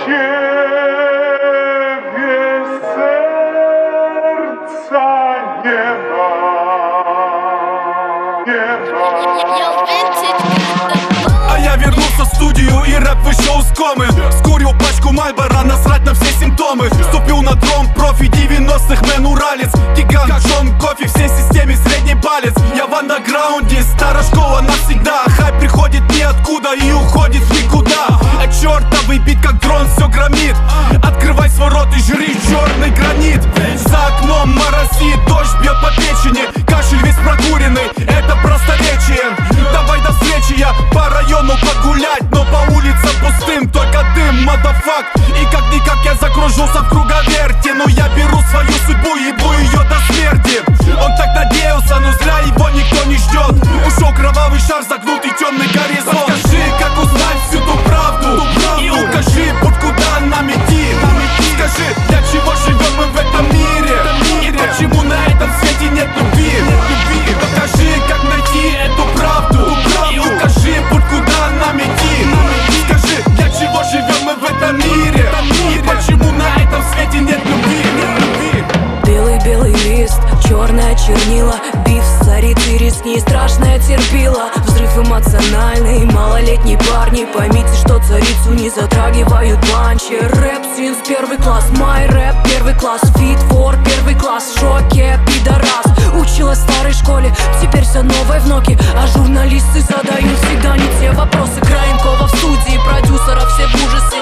А я вернулся в студию и рэп вышел из комы. Скурил пачку Мальбора, насрать на все симптомы. Ступил на дром, профи 90-х, мэн уралец. Гигант Джон Кофи, всей системе средний палец. Я в андерграунде, старая школа навсегда. Хайп приходит ниоткуда и уходит в никуда. А чертовый бит как дрон все громит. Открывай свой рот и жри черный гранит. За окном моросит, дождь бьет по печени. Кашель весь прокуренный, это просторечие. Давай до встречи, я по району погулять, но по улицам пустым только дым, мадафак. И как-никак я закружился в круговерти, но я беру свою судьбу, ебу ее до смерти. Он так надеялся, но зря его никто не ждет. Ушел кровавый шар, загнутый темный горизонт. Скажи, как узнать всю ту правду, и укажи, путь куда нам идти. Скажи, для чего живем мы в этом мире, и почему на этом свете нет любви. Покажи, как найти эту правду, и укажи, путь куда нам идти. Скажи, для чего живем мы в этом мире, и почему на этом свете нет любви. Белый-белый лист, черная чернила, биф, царит и ресни, страшное терпила. Взрыв эмоциональный, малолетние парни, поймите, что царицу не затрагивают банчи. Рэп синс первый класс, май рэп первый класс, фит фор первый класс, в шоке, пидорас. Училась в старой школе, теперь все новое в ноке, а журналисты задают всегда не те вопросы. Краенкова в студии, продюсеров все в ужасе.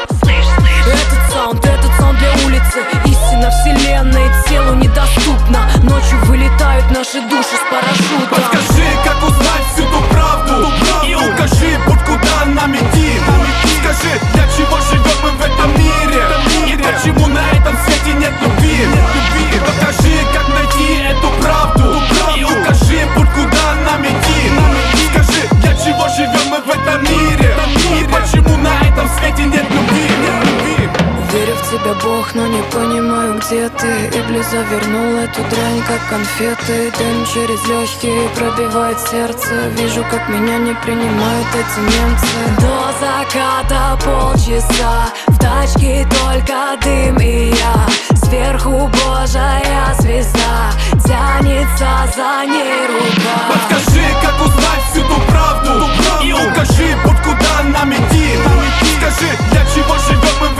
Этот саунд для улицы, истина вселенной телу недоступна. Ночью вылетают наши души с парашютом. Подскажи, как узнать всю ту правду, и укажи, путь куда нам идти. Скажи, для чего живем мы в этом мире, и почему на этом свете нет любви. Покажи, как найти эту правду, и укажи, путь куда нам идти. Скажи, для чего живем мы в этом мире, и почему на этом свете нет любви. Верю в тебя, Бог, но не понимаю, где ты. Иблис завернул эту дрянь, как конфеты. Дым через легкие пробивает сердце. Вижу, как меня не принимают эти немцы. До заката полчаса, в тачке только дым и я. Сверху Божья звезда, тянется за ней рука. Подскажи, как узнать всю ту правду, и укажи, путь куда нам идти. Скажи, для чего живем мы